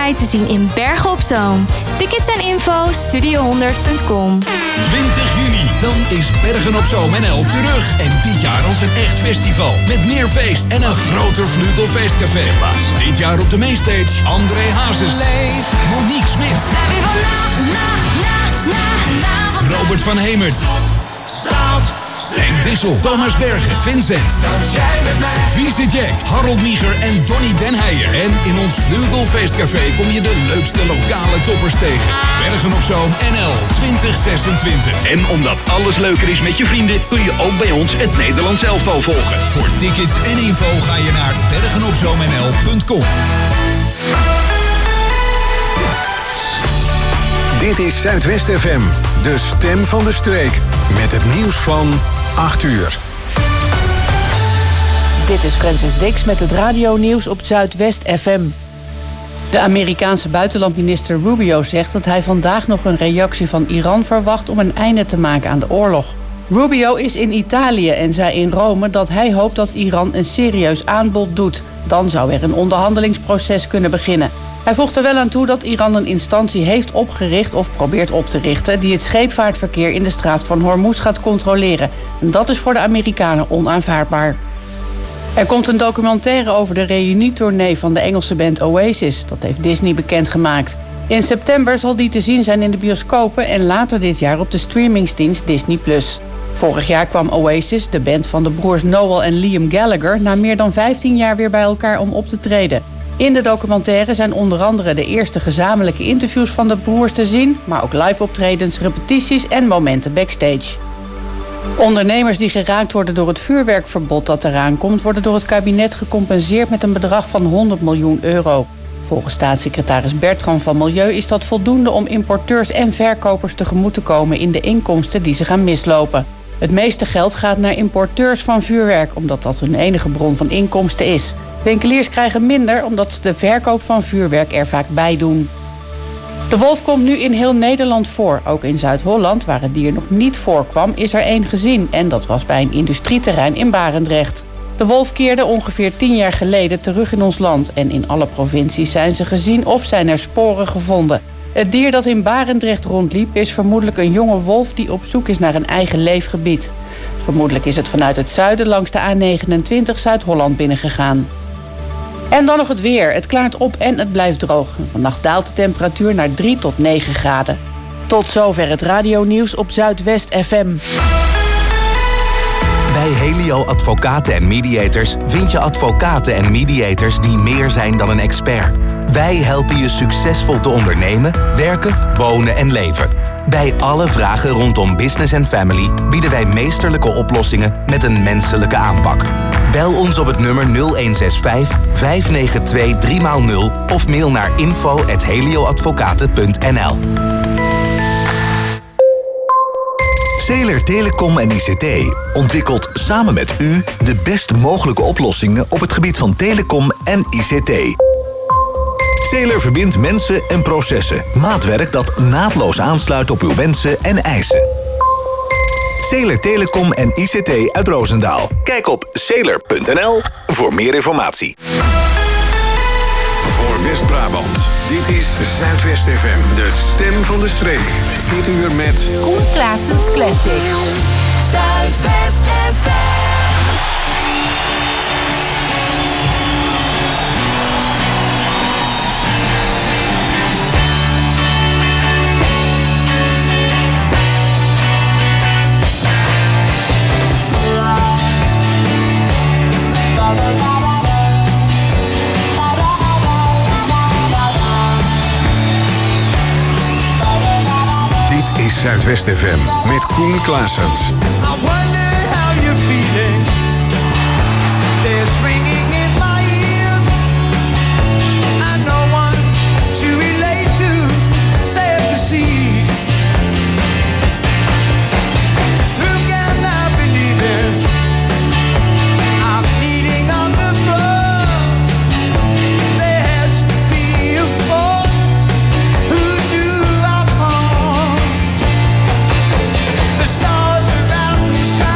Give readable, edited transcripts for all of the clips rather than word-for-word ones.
Fly te zien in Bergen op Zoom. Tickets en info studio100.com. 20 juni, dan is Bergen op Zoom NL terug. En dit jaar als een echt festival. Met meer feest en een groter Vlugelfeestcafé. Dit jaar op de mainstage André Hazes, Monique Smit, Robert van Hemert, Henk Dissel, Thomas Bergen, Vincent, Vieze Jack, Harold Mieger en Donny Den Heijer. En in ons Vlugelfeestcafé kom je de leukste lokale toppers tegen. Bergen op Zoom NL 2026. En omdat alles leuker is met je vrienden, kun je ook bij ons het Nederlands elftal volgen. Voor tickets en info ga je naar bergenopzoomnl.com. Dit is Zuidwest FM, de stem van de streek. Met het nieuws van 8 uur. Dit is Francis Dix met het radionieuws op Zuidwest FM. De Amerikaanse buitenlandminister Rubio zegt dat hij vandaag nog een reactie van Iran verwacht om een einde te maken aan de oorlog. Rubio is in Italië en zei in Rome dat hij hoopt dat Iran een serieus aanbod doet. Dan zou er een onderhandelingsproces kunnen beginnen. Hij voegt er wel aan toe dat Iran een instantie heeft opgericht of probeert op te richten die het scheepvaartverkeer in de straat van Hormuz gaat controleren. En dat is voor de Amerikanen onaanvaardbaar. Er komt een documentaire over de reunietournee van de Engelse band Oasis. Dat heeft Disney bekendgemaakt. In september zal die te zien zijn in de bioscopen en later dit jaar op de streamingsdienst Disney+. Vorig jaar kwam Oasis, de band van de broers Noel en Liam Gallagher, na meer dan 15 jaar weer bij elkaar om op te treden. In de documentaire zijn onder andere de eerste gezamenlijke interviews van de broers te zien, maar ook live optredens, repetities en momenten backstage. Ondernemers die geraakt worden door het vuurwerkverbod dat eraan komt, worden door het kabinet gecompenseerd met een bedrag van 100 miljoen euro. Volgens staatssecretaris Bertram van Milieu is dat voldoende om importeurs en verkopers tegemoet te komen in de inkomsten die ze gaan mislopen. Het meeste geld gaat naar importeurs van vuurwerk, omdat dat hun enige bron van inkomsten is. Winkeliers krijgen minder omdat ze de verkoop van vuurwerk er vaak bij doen. De wolf komt nu in heel Nederland voor. Ook in Zuid-Holland, waar het dier nog niet voorkwam, is er één gezien. En dat was bij een industrieterrein in Barendrecht. De wolf keerde ongeveer 10 jaar geleden terug in ons land. En in alle provincies zijn ze gezien of zijn er sporen gevonden. Het dier dat in Barendrecht rondliep is vermoedelijk een jonge wolf die op zoek is naar een eigen leefgebied. Vermoedelijk is het vanuit het zuiden langs de A29 Zuid-Holland binnengegaan. En dan nog het weer. Het klaart op en het blijft droog. Vannacht daalt de temperatuur naar 3 tot 9 graden. Tot zover het radionieuws op Zuidwest FM. Bij Helio Advocaten en Mediators vind je advocaten en mediators die meer zijn dan een expert. Wij helpen je succesvol te ondernemen, werken, wonen en leven. Bij alle vragen rondom business en family bieden wij meesterlijke oplossingen met een menselijke aanpak. Bel ons op het nummer 0165 592 3x0 of mail naar info@helioadvocaten.nl. Zeeler Telecom en ICT ontwikkelt samen met u de best mogelijke oplossingen op het gebied van telecom en ICT. Zeeler verbindt mensen en processen. Maatwerk dat naadloos aansluit op uw wensen en eisen. Zeeler Telecom en ICT uit Roosendaal. Kijk op zeeler.nl voor meer informatie. Voor West-Brabant, dit is Zuidwest FM, de stem van de streek. Dit uur met Koen Klaassens Classics. Zuidwest FM. Zuidwest FM met Koen Klaassens. I wonder how you're feeling. There's ringing in my ears. And no one to relate to, save to see. Who can I believe in? I'm kneeling on the floor. There has to be a force who do our harm. The stars around me shine.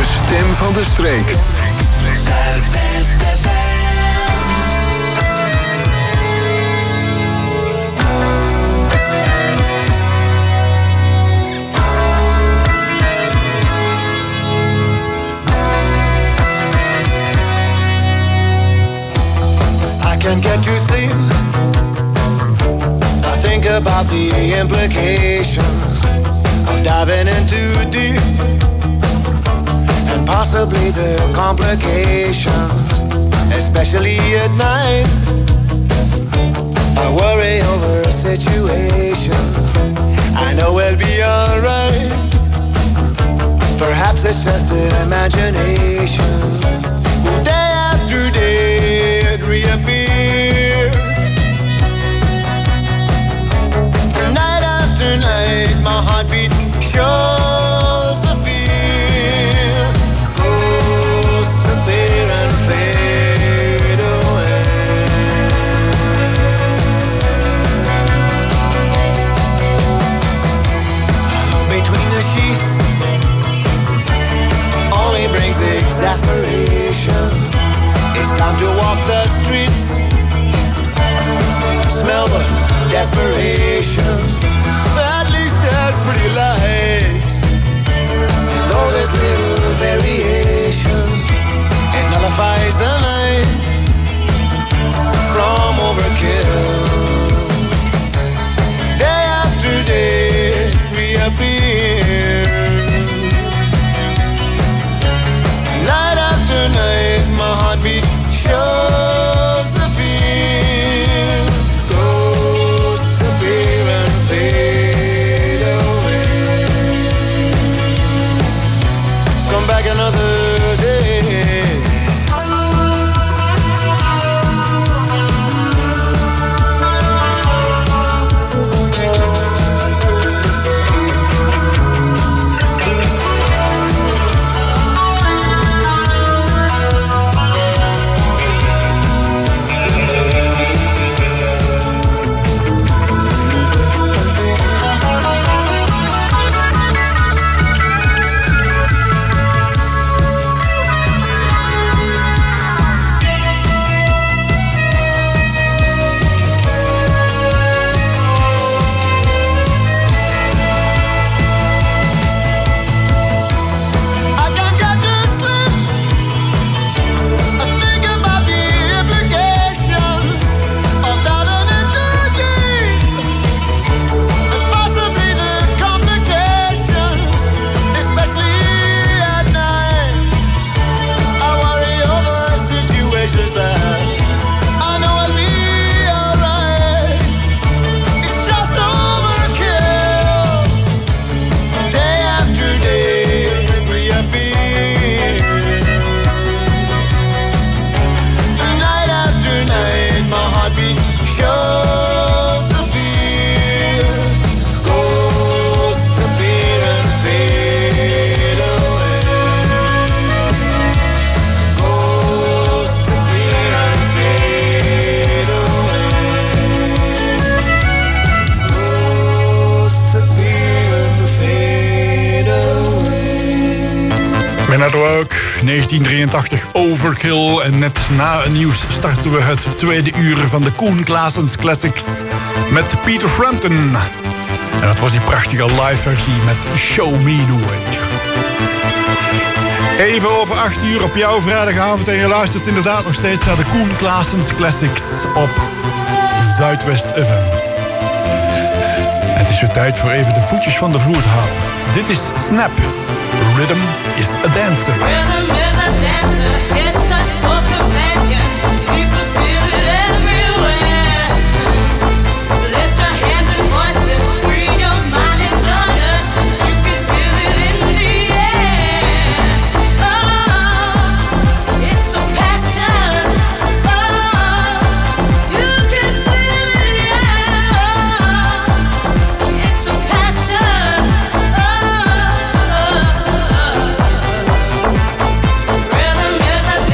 stem van de streek. Can't get to sleep. I think about the implications of diving in too deep, and possibly the complications, especially at night. I worry over situations I know we'll be alright. Perhaps it's just an imagination. Day after day it reappears. Night after night my heartbeat shows the fear. Ghosts appear and fade away. Alone between the sheets only brings exasperation. It's time to walk the streets, smell the desperation. At least there's pretty lights, though there's little variations. It nullifies the night from overkill. Day after day it reappears. Night after night my heartbeat shows the fear. Ghosts appear and fade away. Come back another day. Network, 1983, Overkill. En net na het nieuws starten we het tweede uur van de Koen Klaassens Classics met Peter Frampton. En dat was die prachtige live versie met Show Me The Way. Even over 8 uur op jouw vrijdagavond en je luistert inderdaad nog steeds naar de Koen Klaassens Classics op Zuidwest FM. Het is weer tijd voor even de voetjes van de vloer te halen. Dit is Snap. Rhythm is a dancer. Rhythm is a dancer, it's a source companion. People feel it everywhere. Lift your hands and voices, free your mind and join us. You can feel it in the air. Oh, it's a passion. Oh, you can feel it, yeah. It's a passion. Oh. Rhythm is a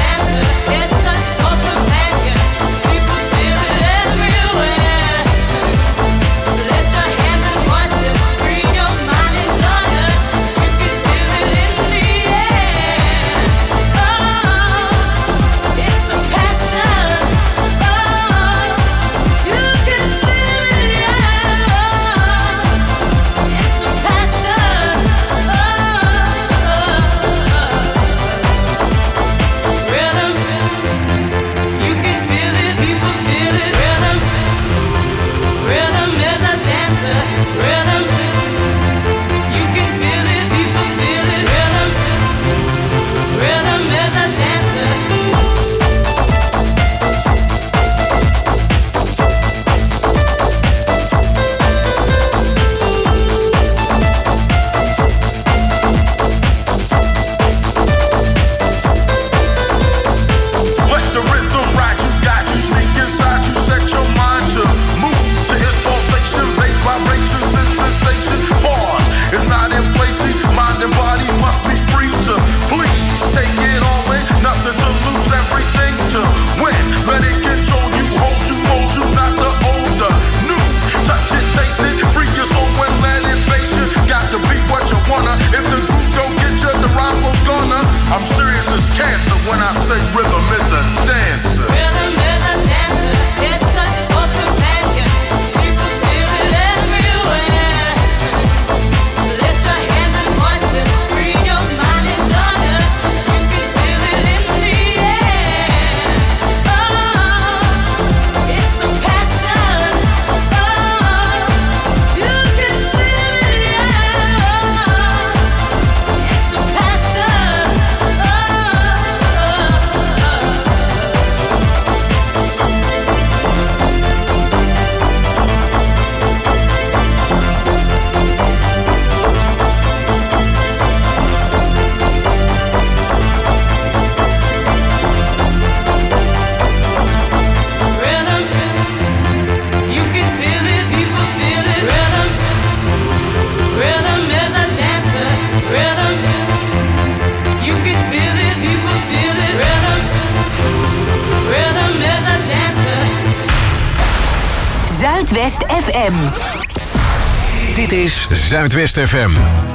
Zuidwest FM. Dit is Zuidwest FM.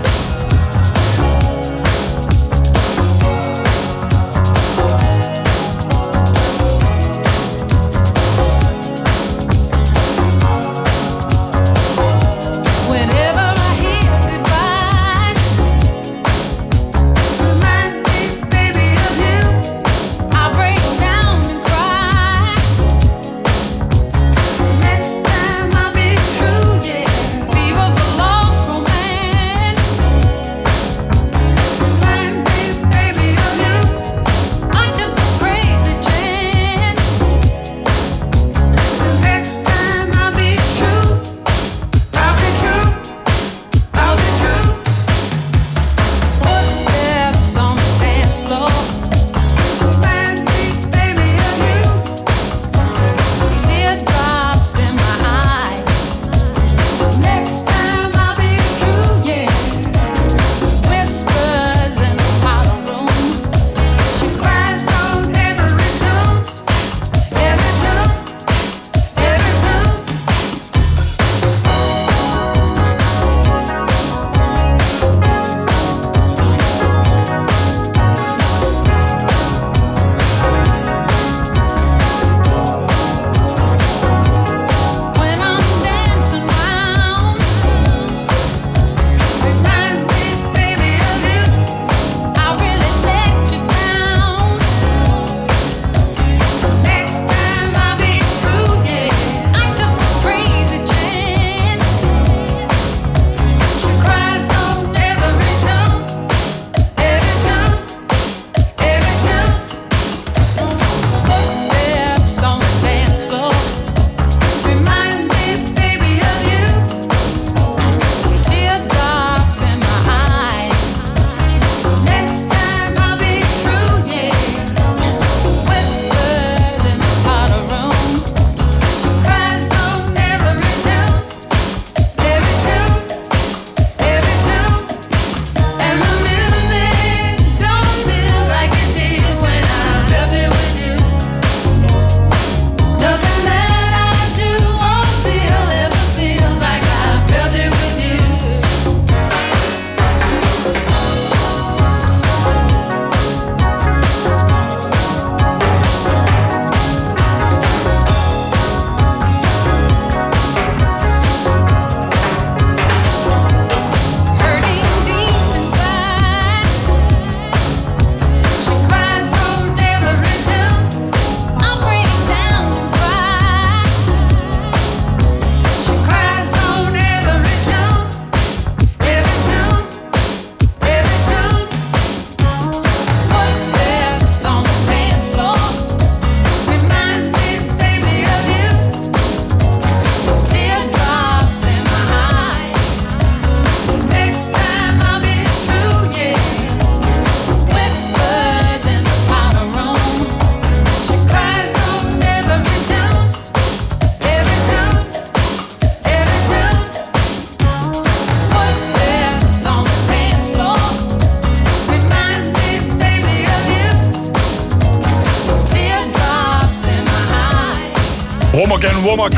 Womack en Womack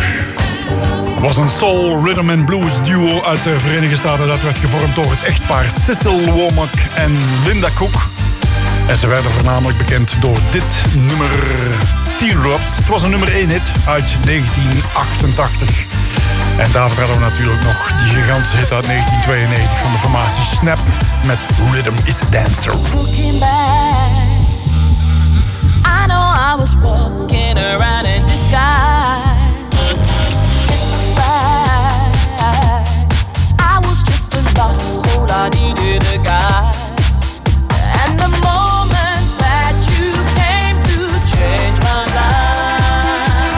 was een soul, rhythm en blues duo uit de Verenigde Staten. Dat werd gevormd door het echtpaar Cecil Womack en Linda Cook. En ze werden voornamelijk bekend door dit nummer, Teardrops. Het was een nummer 1 hit uit 1988. En daarvoor hadden we natuurlijk nog die gigantische hit uit 1992 van de formatie Snap met Rhythm is a Dancer. Looking back, I know I was walking around in disguise. I was just a lost soul, I needed a guide. And the moment that you came to change my life,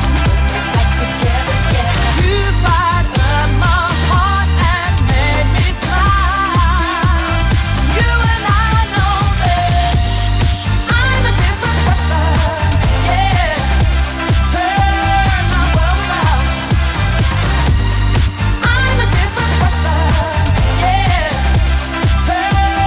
you frightened my heart and made me smile. You and I know that I'm a different person, yeah. Turn my world around. I'm a different person, yeah. Turn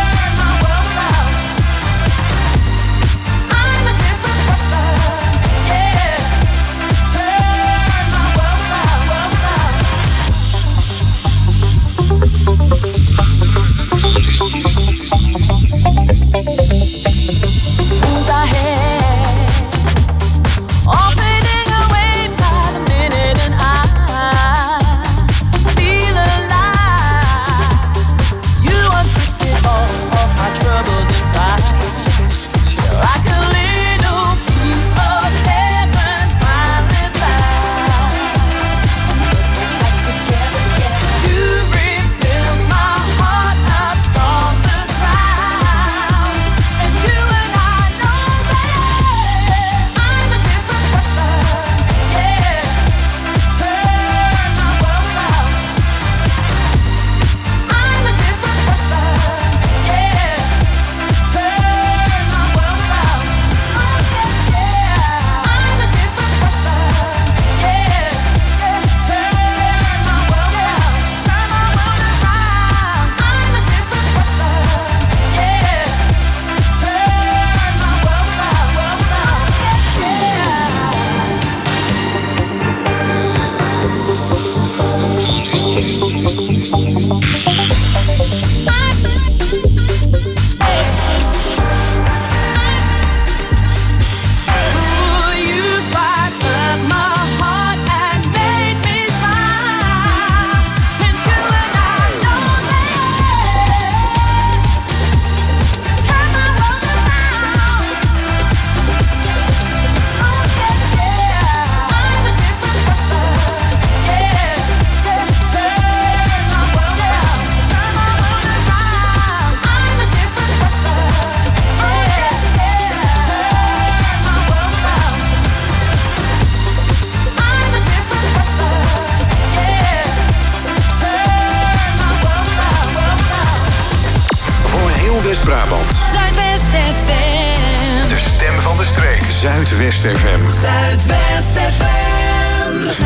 Heel West-Brabant. Zuidwest FM. De stem van de streek. Zuidwest FM. Zuidwest FM.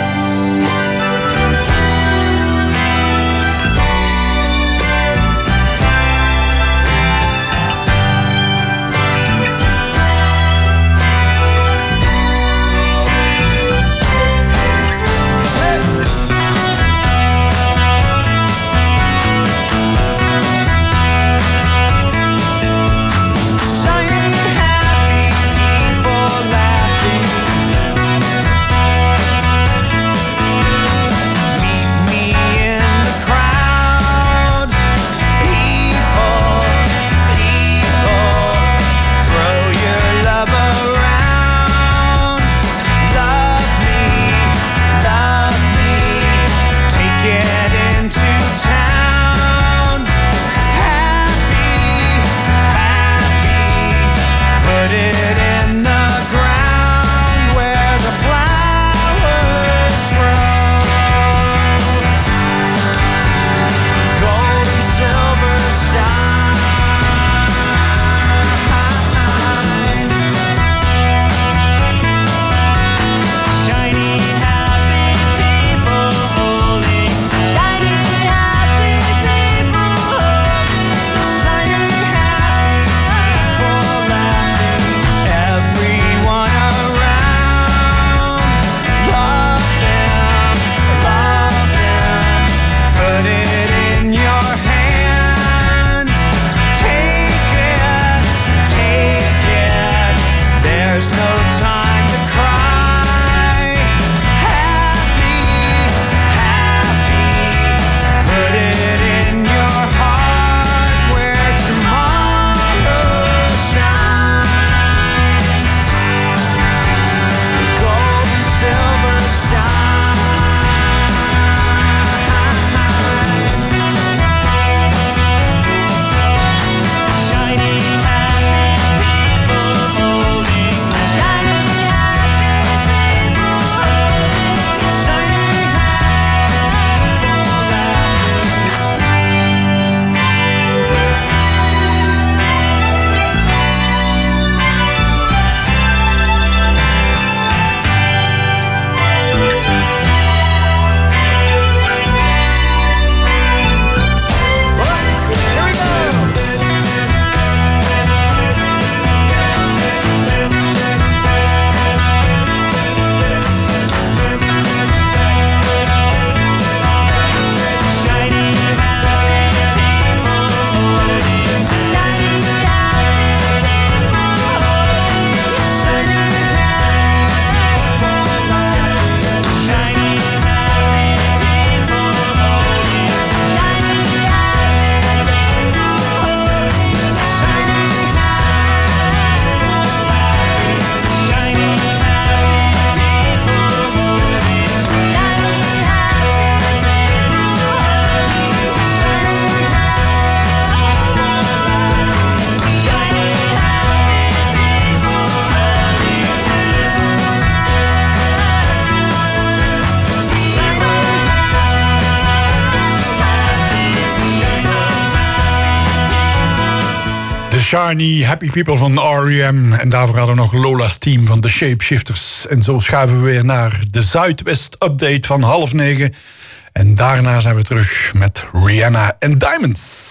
Shiny Happy People van R.E.M. En daarvoor hadden we nog Lola's Team van The Shapeshifters. En zo schuiven we weer naar de Zuidwest-update van 8:30. En daarna zijn we terug met Rihanna en Diamonds.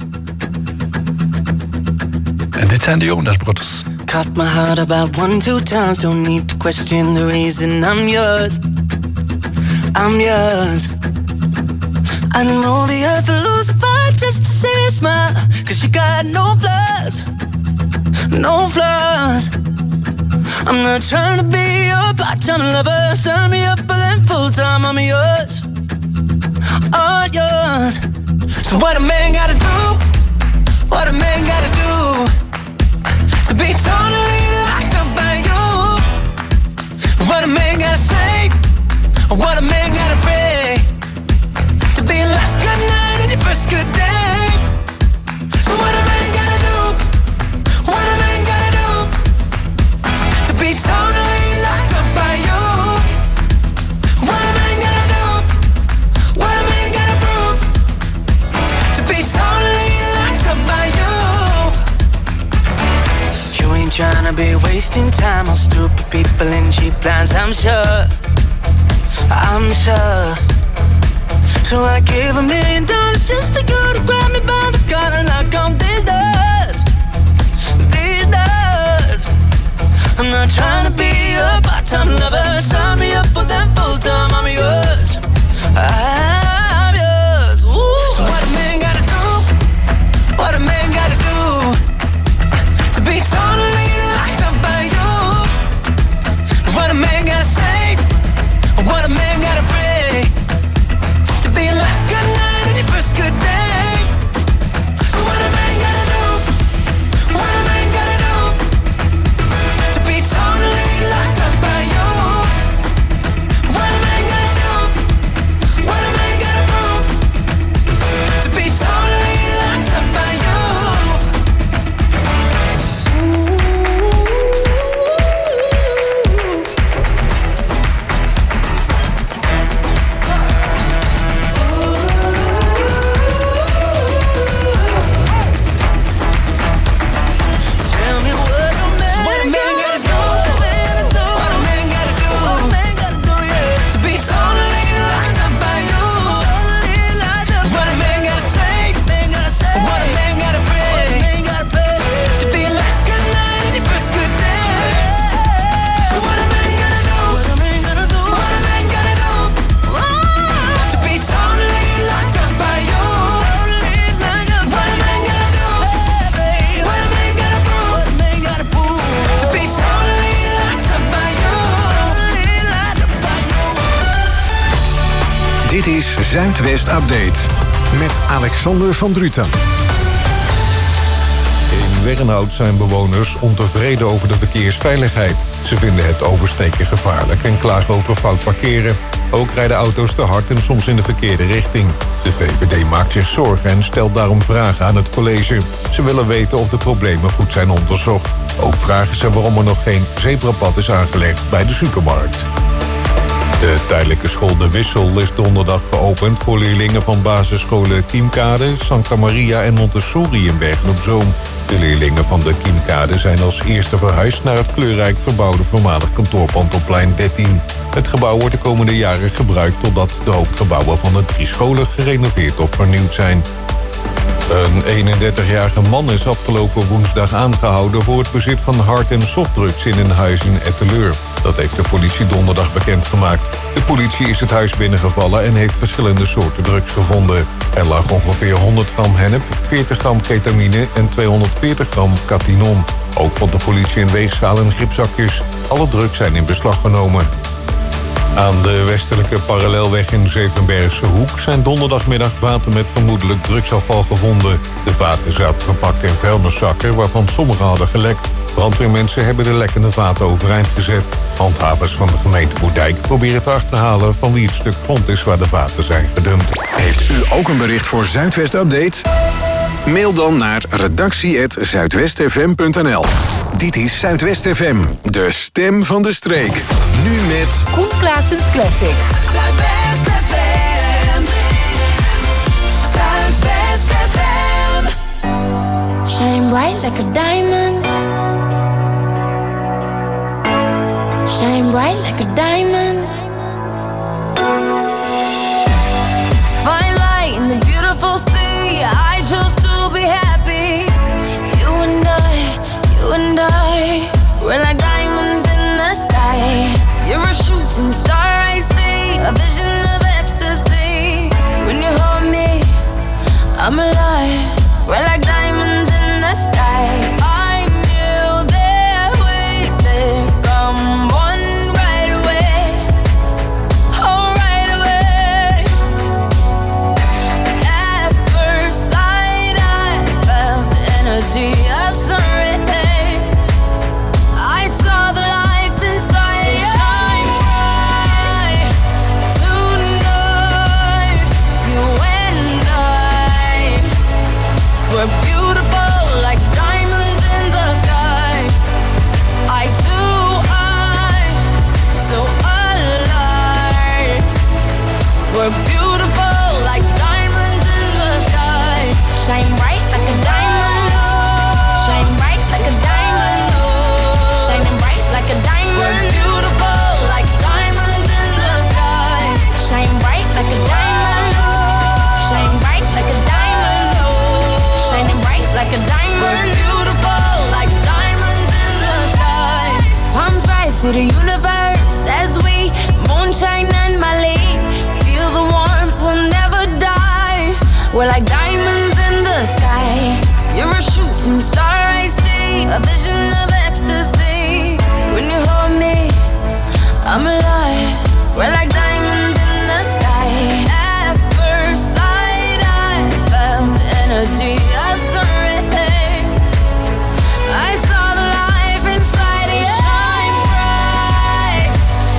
En dit zijn de Jonas Brothers. Cut my heart about 1-2 times. Don't need to question the reason I'm yours. I'm yours. I know the earth will lose a fight just to see you smile. Cause you got no flaws. No flaws. I'm not trying to be your part-time lover. Sign me up for them full-time. I'm yours. All yours. So what a man gotta do? What a man gotta do to be totally locked up by you? What a man gotta say? What a man gotta pray to be your last good night and your first good day? So what a man gotta do? What a man gotta do to be totally locked up by you? What a man gotta do? What a man gotta prove to be totally ain't trying to be wasting time on stupid people in cheap lines, I'm sure. So I gave $1 million just to go to grab me by the collar and knock on these doors. I'm not trying to be a part-time lover. Sign me up for them full-time, I'm yours. I'm yours. Ooh. So what a man gotta do? What a man gotta do to be totally locked up by you? What a man gotta say? What a man gotta pray to be your last good night and your first good day? So what a man gotta do? What a man gotta do to be totally locked up by you? What a man gotta do? What a man gotta prove to be totally locked up by you? Tell me what a man gotta do? What a man gotta do? What a man gotta do, yeah, to be totally locked up by you? What a man gotta say? What a man gotta pray to be your last good night and your first good day? So what a man gotta do? What a man gotta do? What a man gotta do to be totally locked up by you? What a man gotta do? What a man gotta prove to be totally locked up by you? Dit is Zuidwest Update met Alexander van Druten. In Wernhout zijn bewoners ontevreden over de verkeersveiligheid. Ze vinden het oversteken gevaarlijk en klagen over fout parkeren. Ook rijden auto's te hard en soms in de verkeerde richting. De VVD maakt zich zorgen en stelt daarom vragen aan het college. Ze willen weten of de problemen goed zijn onderzocht. Ook vragen ze waarom er nog geen zebrapad is aangelegd bij de supermarkt. De tijdelijke school De Wissel is donderdag geopend voor leerlingen van basisscholen Kiemkade, Santa Maria en Montessori in Bergen-op-Zoom. De leerlingen van de Kiemkade zijn als eerste verhuisd naar het kleurrijk verbouwde voormalig kantoorpand op plein 13. Het gebouw wordt de komende jaren gebruikt totdat de hoofdgebouwen van de 3 scholen gerenoveerd of vernieuwd zijn. Een 31-jarige man is afgelopen woensdag aangehouden voor het bezit van hard- en softdrugs in een huis in Etteleur. Dat heeft de politie donderdag bekendgemaakt. De politie is het huis binnengevallen en heeft verschillende soorten drugs gevonden. Er lag ongeveer 100 gram hennep, 40 gram ketamine en 240 gram katinon. Ook vond de politie een weegschaal en gripzakjes. Alle drugs zijn in beslag genomen. Aan de westelijke parallelweg in Zevenbergse Hoek zijn donderdagmiddag vaten met vermoedelijk drugsafval gevonden. De vaten zaten verpakt in vuilniszakken waarvan sommige hadden gelekt. Brandweermensen hebben de lekkende vaten overeind gezet. Handhavers van de gemeente Moerdijk proberen te achterhalen van wie het stuk grond is waar de vaten zijn gedumpt. Heeft u ook een bericht voor Zuidwest Update? Mail dan naar redactie@zuidwestfm.nl. Dit is Zuidwest FM, de stem van de streek. Nu met Koen Klaasens Classics. Zuidwest FM. Zuidwest FM. Shine bright like a diamond. Shine bright like a diamond. Fine light in the beautiful sea. I chose to be happy. You and I, we're like diamonds in the sky. You're a shooting star, I see, a vision of ecstasy. When you hold me, I'm alive. We're like diamonds in the sky. I knew that we'd become one right away. Oh, right away. At first sight, I felt the energy of sun rays. I saw the life inside. So shine bright tonight. You and I, we're beautiful like diamonds in the sky. Eye to eye, so alive. We're beautiful like diamonds in the sky. Shine bright like a diamond. the universe as we moonshine and Mali. Feel the warmth, we'll never die. We're like diamonds in the sky. You're a shooting star, I see. A vision of ecstasy. When you hold me, I'm alive. We're like diamonds in the sky. At first sight, I felt the energy of surrender. I saw the life inside you. Shine bright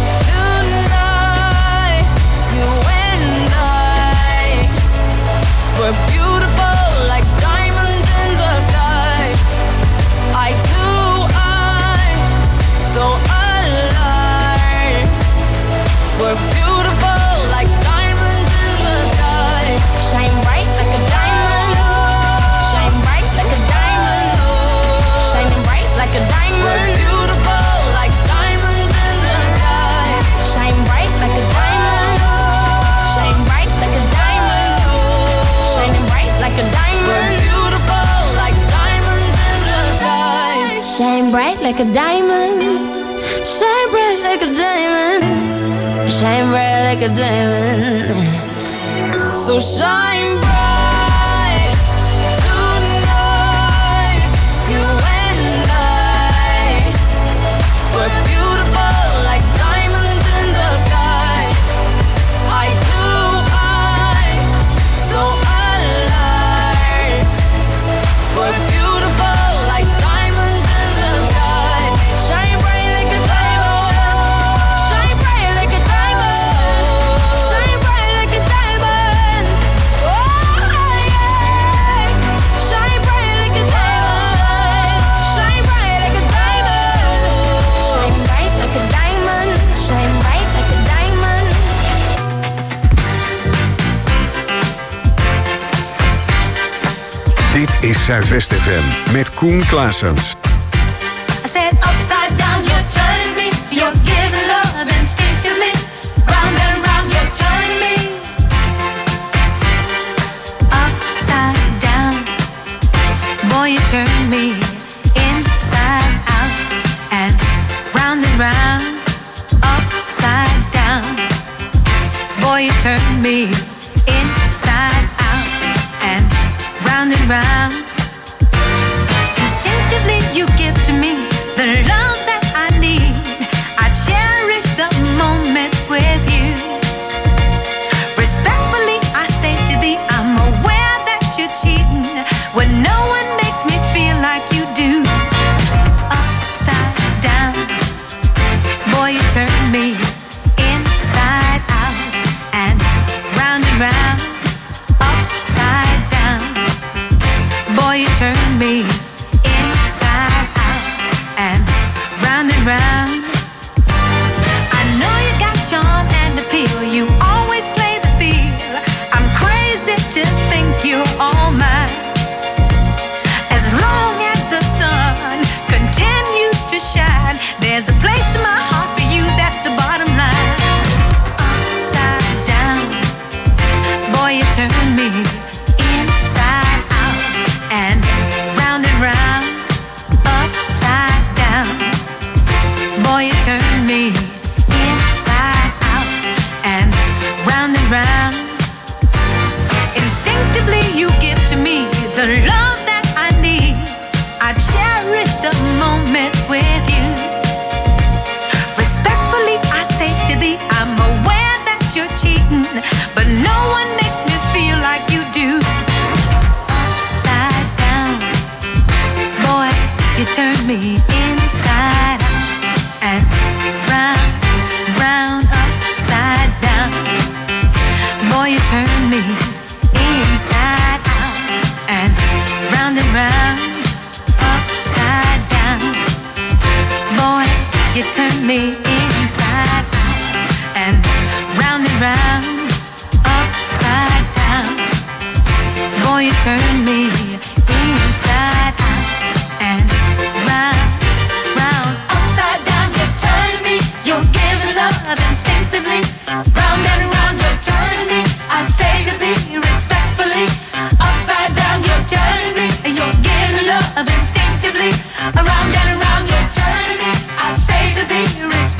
tonight. You and I, we're beautiful like diamonds in the sky. Eye to eye, so alive. We're beautiful like diamonds in the sky. Shine bright like a diamond. Shine bright like a diamond. Shining bright like a diamond. We're beautiful like diamonds in the sky. Shine bright like a diamond. Shine bright like a diamond. Shining bright like a diamond. We're beautiful like diamonds in the sky. Shine bright like a diamond. Shine bright like a diamond. Shine bright like a diamond. So shine bright tonight. You and I, we're beautiful like diamonds in the sky. Eye to eye, so alive. We're beautiful like diamonds in the sky. Shine bright like a diamond. Shine bright like a diamond. Shine bright like a diamond. Oh yeah. Shine bright like a diamond. Shine bright like a diamond. Shine bright like a diamond. Shine bright like a diamond. Dit is Zuidwest FM met Koen Klaassens. I said upside down, you're turning me. You're giving love instinctively. Round and round, you're turning me. Upside down, boy, you turn me inside out and round, upside down. Boy, you turn me inside out and round. Instinctively, you give to me the love that I need. I cherish the moments with you. Respectfully, I say to thee, I'm aware that you're cheating when no one makes me feel like you do. Upside down, boy, you turn me inside out and round. Upside down, boy, you turn me inside out and round. I know you got charm and appeal. You always play the field. I'm crazy to think you're all mine. As long as the sun continues to shine, there's a place in my heart for you. That's the bottom line. Upside down, boy, you turn me inside out and round. Upside down, boy, you turn me inside out and round. Instinctively, you give to me the love that I need. I cherish the moments with you. Respectfully, I say to thee, I'm aware that you're cheating, but no one makes me feel like you do. Upside down, boy, you turn me inside out and round, upside down. Boy, you turn me inside out and round, upside down. Boy, you turn me inside out and round, upside down. Boy, you turn me inside out and round. Upside down, you turn me. You're giving love instinctively. Round and round, you're turning me. I say to thee respectfully. Upside down, you're turning me. You're giving love instinctively. Around and around, you're turning me. I say to thee respectfully.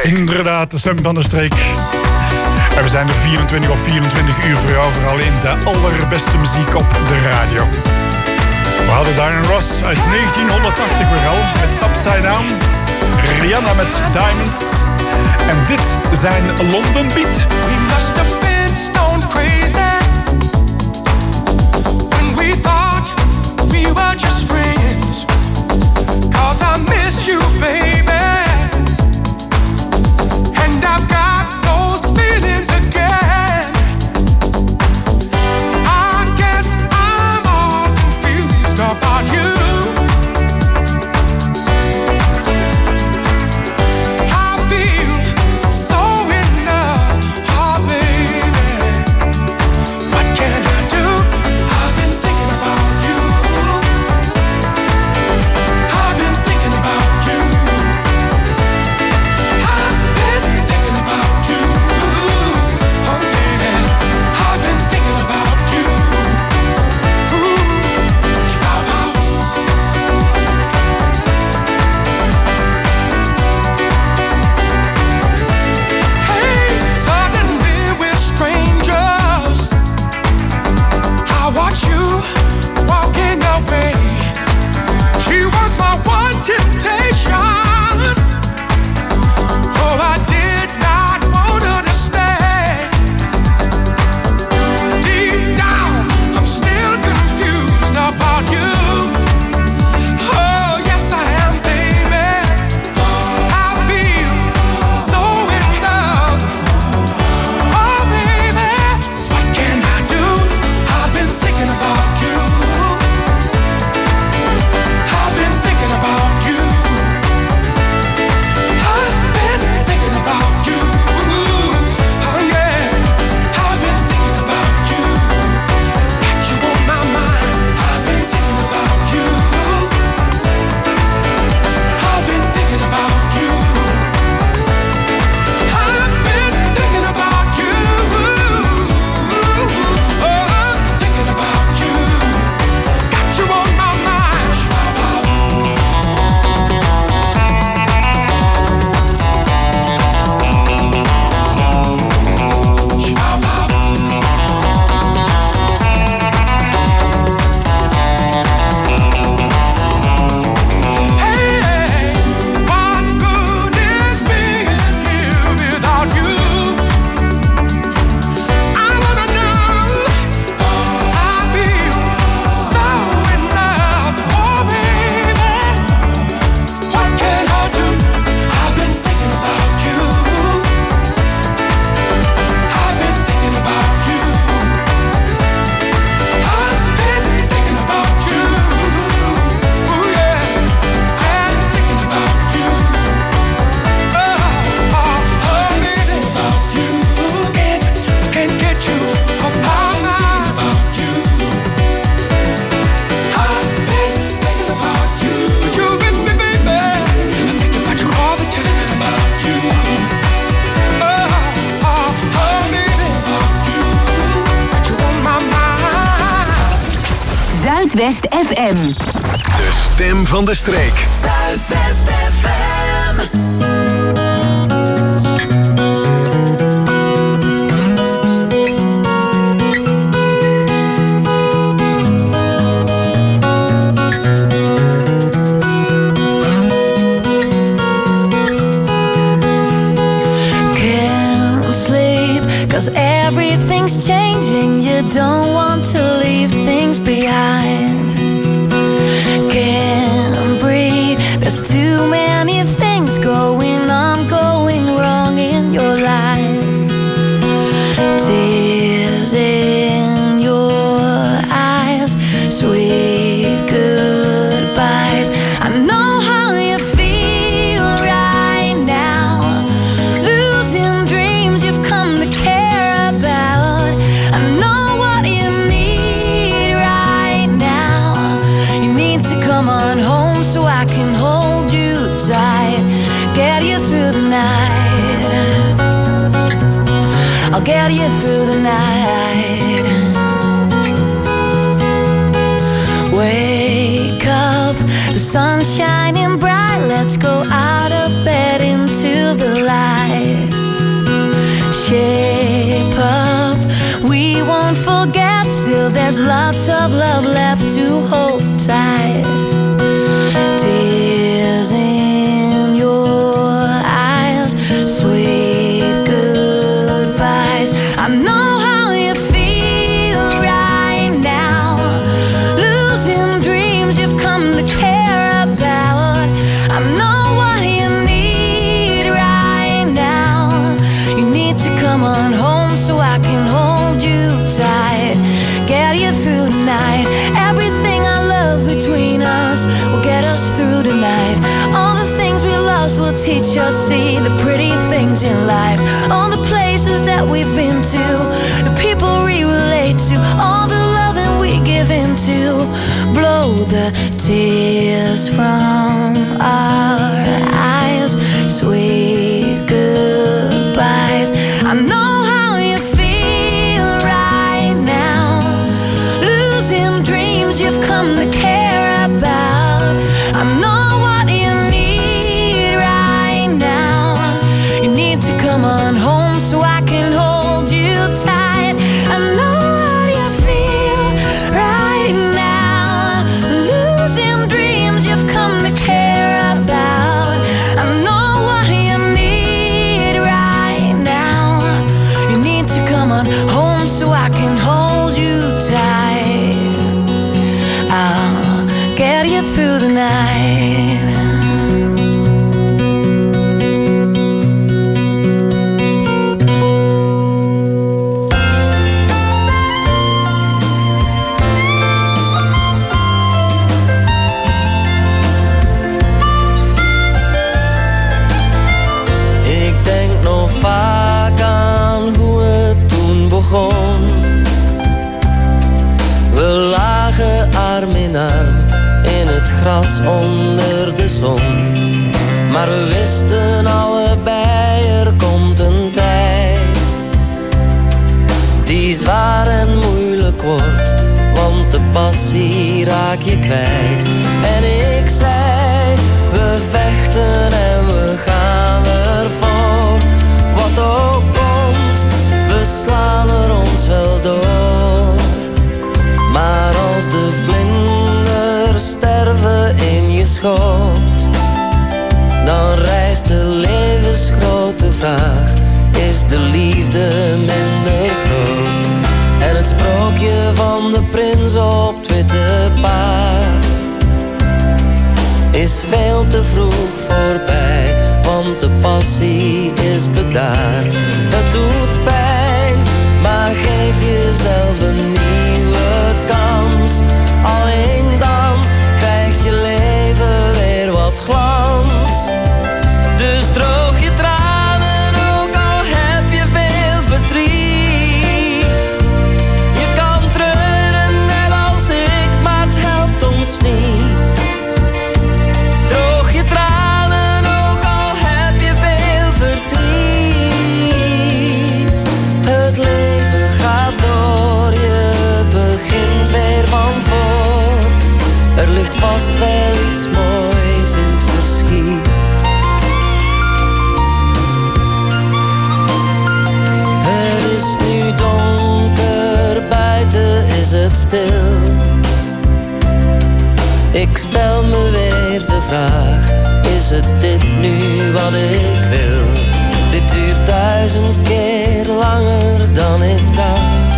Inderdaad, de stem van de streek. En we zijn er 24 op 24 uur voor jou, vooral in de allerbeste muziek op de radio. We hadden Diana Ross uit 1980 weer al, met Upside Down. Rihanna met Diamonds. En dit zijn London Beat. We must have been stone crazy when we thought we were just friends. 'Cause I miss you, baby, and I've got those feelings again. I guess I'm all confused about you. I feel so in love, oh baby. What can I do? I've been thinking about you. I've been thinking about you. I've been thinking about you. Oh baby, I've been thinking about you. Hey, suddenly we're strangers. I watch you walking away. She was my one temptation. Oh, I did not want her to stay. Deep down, I'm still confused about you. Oh, yes I am, baby. I feel so in love. Oh, baby, what can I do? I've been thinking about you. I've been thinking about you. I've been thinking about you. Oh yeah, I've been thinking about you. Got you on my mind. I've been thinking about you. I've been thinking about you. I've been thinking about you. Oh, I'm thinking about you. Got you on my mind. Hey, what good is being here without you? I wanna know. I feel so in love, oh baby. What can I do? I've been thinking about you. I've been thinking about you. I've been thinking about you. Oh yeah, I've been thinking about you. Oh baby, about you. I can't get you off my mind. About you. I've been thinking about you. You with me, baby. I think about you all the time. About you. Oh baby, about you. Got you on my mind. Zuidwest FM. De stem van de streek. Zuidwest FM. Can't sleep 'cause everything's changing. You don't want to leave things behind. Can't breathe. There's too many things going on, going wrong in your life. Tears in your eyes, sweet goodbyes. I know how you feel right now. Losing dreams you've come to care about. I know what you need right now. You need to come on home so I can hold you tight. Get you through the night. I'll get you through the night. Wake up, the sun's shining bright. Let's go out of bed into the light. lots of love left to hold tight. Tears in your eyes, sweet goodbyes. I know how you feel right now, losing dreams you've come to care about. I know what you need right now. You need to come on home so I can hold you tight, get you through the night. Everything I love between us will get us through the night. All the things we lost will teach us, see the pretty things in life. All the places that we've been to, the people we relate to, all the loving we give into. Blow the tears from our eyes, sweet goodbyes. I know how you feel right now, losing dreams you've come to care about. I know what you need right now. You need to come on home so I can hold you tight. I know what you feel right now, losing dreams you've come to care about. I know what you need right now. You need to come on home so I can hold you tight. I'll get you through the night. Ik denk nog vaak aan hoe het toen begon. We lagen arm in arm in het gras onder de zon. Maar we wisten allebei, er komt een tijd die zwaar en moeilijk wordt, want de passie raak je kwijt. En ik zei, we vechten en we gaan ervoor. Wat ook komt, we slaan er ons wel door. Maar als de vlinders sterven in je schoot, dan rijst de levensgrote vraag, is de liefde minder groot? En het sprookje van de prins op het witte paard is veel te vroeg voorbij, want de passie is bedaard. Het doet pijn, maar geef jezelf een nieuwe kans. Alleen dan krijgt je leven weer wat glans. Dus droog je tranen, ook al heb je veel verdriet. Je kan treuren net als ik, maar het helpt ons niet. Droog je tranen, ook al heb je veel verdriet. Het leven gaat door, je begint weer van voor. Er ligt vast wel iets moois in het verschiet. Het is nu donker, buiten is het stil. Ik stel me weer de vraag, is het dit nu wat ik wil? Dit duurt 1000 keer langer dan ik dacht.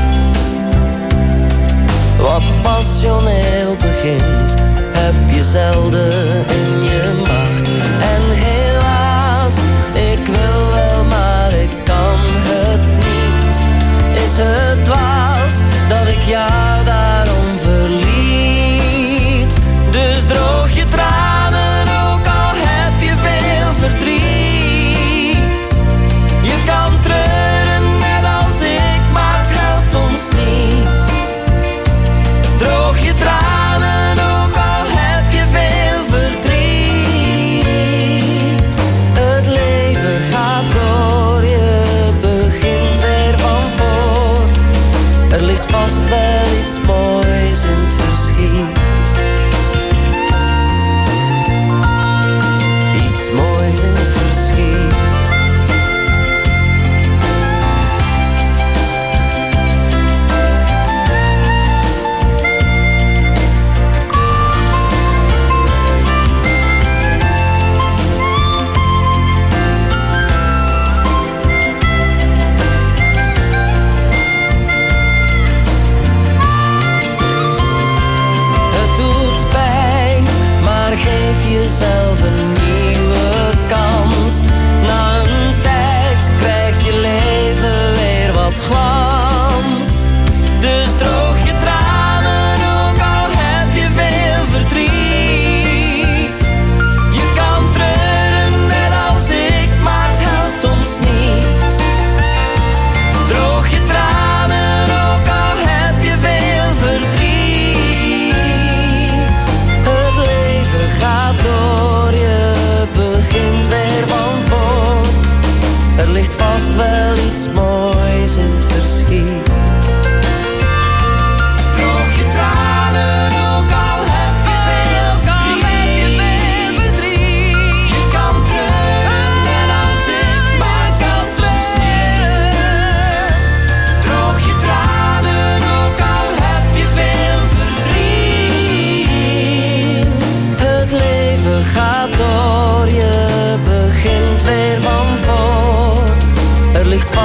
Wat passioneel begint, heb je zelden in je macht. En helaas, ik wil wel, maar ik kan het niet. Is het dwaas dat ik jou daarom verliet? Dus droog je tranen, ook al heb je veel verdriet. Je kan treuren net als ik, maar het helpt ons niet. Droog je tranen, ook al heb je veel verdriet.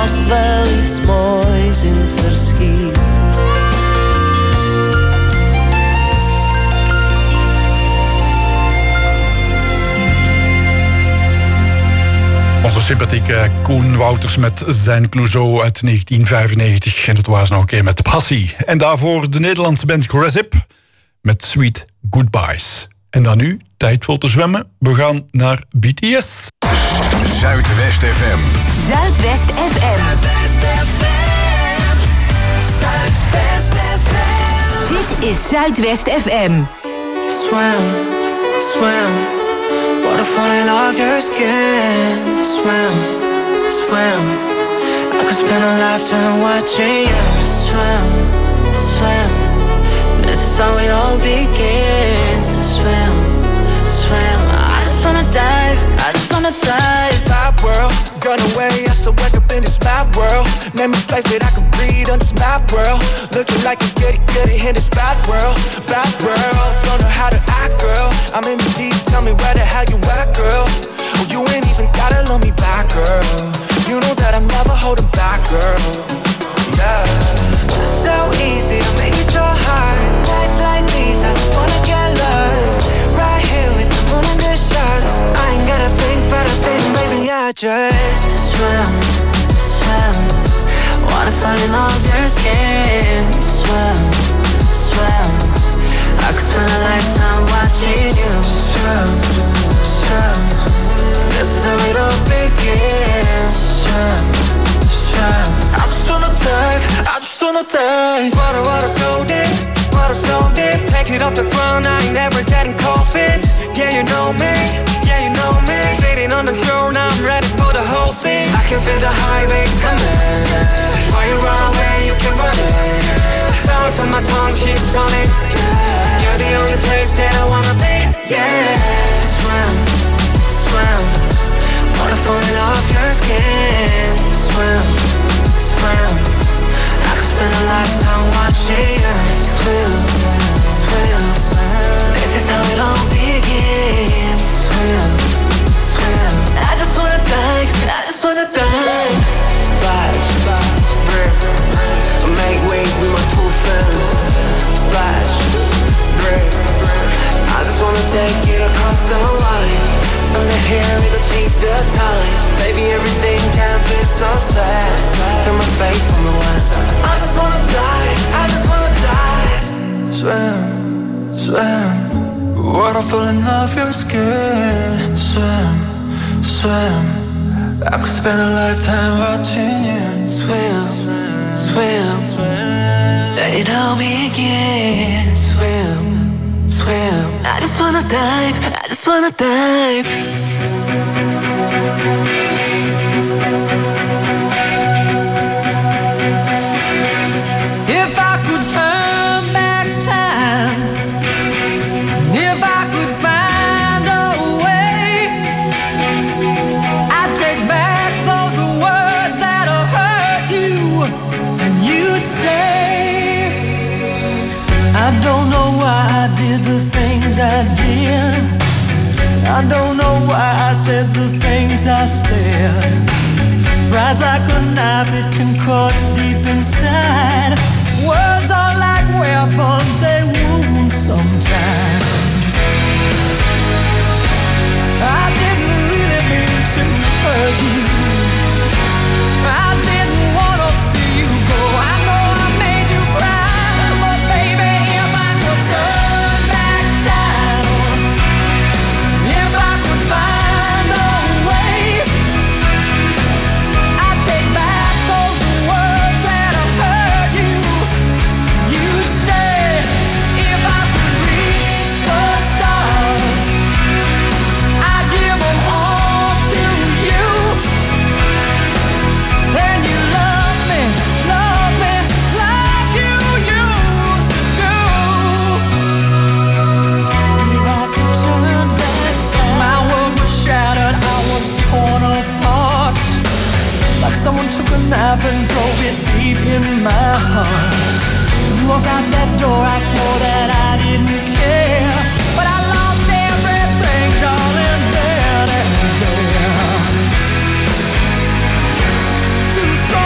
vast wel iets moois in het verschiet. Onze sympathieke Koen Wouters met zijn Clouseau uit 1995. En dat was nog een keer met Passie. En daarvoor de Nederlandse band Grasip met Sweet Goodbyes. En dan nu, tijd voor te zwemmen. We gaan naar BTS. Zuidwest FM. Zuidwest FM. Dit is Zuidwest FM. Swim, swim. Waterfall off your skin. Swim, swim. I could spend a lifetime watching you swim, swim. This is how it all begins. Swim, swim. I just wanna dive, I just wanna dive. Bad world, gone away, I still wake up in this mad world. Name a place that I could breathe on this mad world. Looking like a goody in this bad world. Bad world, don't know how to act, girl. I'm in the deep, tell me where the hell you at, girl. Oh, you ain't even gotta love me back, girl. You know that I'm never holding back, girl. Yeah. So easy to make it so hard. Nights like these, I just wanna get lost. Right here with the moon and the stars. I ain't gotta think, but I think, baby, I just swim, swim. Wanna fall in off your skin. Swim, swim. I could spend a lifetime watching you swim, swim. This is how it all begins. Swim, swim. I just wanna dive, I just wanna dive. Water so deep, water so deep. Take it up the ground, I ain't never getting cold feet. Yeah, you know me, yeah, you know me. Sitting on the shore, now I'm ready for the whole thing. I can feel the high waves coming. While you run away, you can run it. Sound on my tongue, she's stunning. You're the only place that I wanna be, yeah. Swim, swim. Water falling off your skin. Swim, swim. I could spend a lifetime watching you swim, swim. This is how it all begins. Swim, swim. I just wanna dive, I just wanna dive. Splash, splash, rip, rip. Make waves with my two friends. Splash, rip, rip. I just wanna take it across the line. Under here, we gon' chase the time. Baby, everything can be so sad. Through my face from the west. I just wanna dive, I just wanna dive. Swim, swim. Waterfalling off your skin. Swim, swim. I could spend a lifetime watching you swim, swim, swim. Let it all begin. Swim, swim. I just wanna dive, I just wanna dive. If I could turn back time, if I could find a way, I'd take back those words that have hurt you, and you'd stay. I don't know why I did the things I did. I don't know why I said the things I said. Pride's like a knife, it can cut deep inside. Words are like weapons, they wound sometimes. I didn't really mean to hurt you. I didn't want to see you go. I know I made you cry, but baby, if I could turn back time, if I could find a way, I'd take back those words that have hurt you. You'd stay. If I could reach the stars, I'd give them all to you. Then you love me like you used to. If I could turn back time, my world was shattered, I was torn apart. Like someone took a knife and drove it deep in my heart. You walk out that door, I swore that I didn't care, but I lost everything, darling, there and there. Too strong.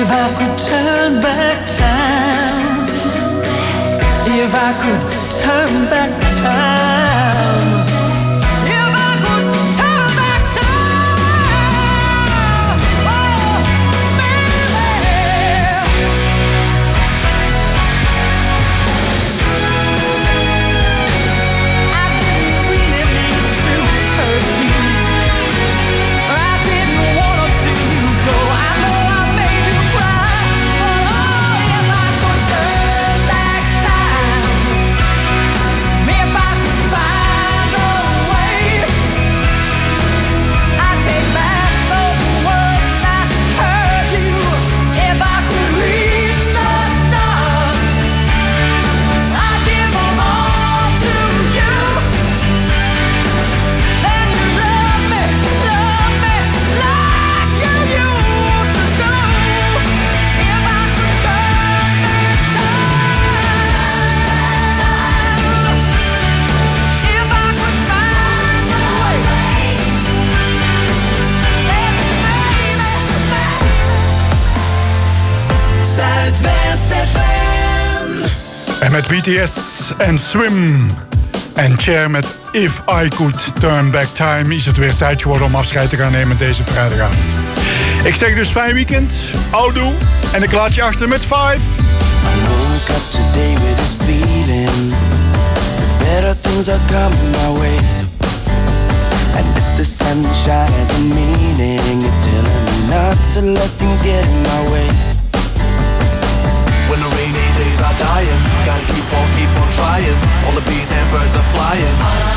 If I could turn back time, if I could turn back time, if I could turn back time, oh, baby. I didn't really mean to hurt you. I didn't want to see you go. I know I made you cry. Oh, if I could turn back time, if I could find a way, I'd take back those words that hurt you. If I could reach the stars, I'd give them all to you. Then you love me like you used to do. If I could turn back time, if I could find a way, Zuidwest FM. En met BTS en Swim en Cher met If I Could Turn Back Time is het weer tijd geworden om afscheid te gaan nemen deze vrijdagavond. Ik zeg dus fijn weekend, houdoe en ik laat je achter met 5. I woke up today with this feeling, better things are coming my way. And if the sunshine has a meaning, it's telling me not to let things get in my way. When the rainy days are dying, gotta keep on trying. All the bees and birds are flying.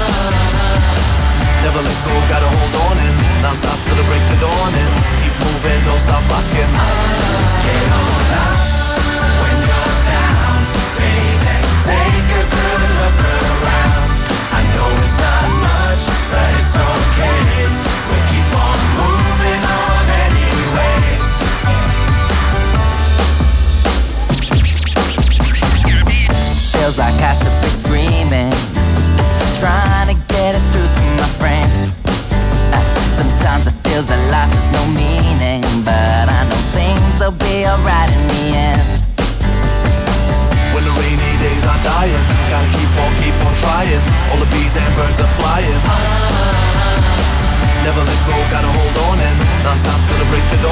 Never let go, gotta hold on in. Non-stop till the break of dawn and keep moving, don't stop rocking. Get on up when you're down, baby. Take a good look around. I know it's not much, but it's okay. We'll keep on moving on anyway. Feels like I should be screaming, trying to get it through to my friends. Sometimes it feels that life has no meaning, but I know things will be alright in the end. When the rainy days are dying, gotta keep on trying. All the bees and birds are flying. Never let go, gotta hold on and non-stop till the break of dawn.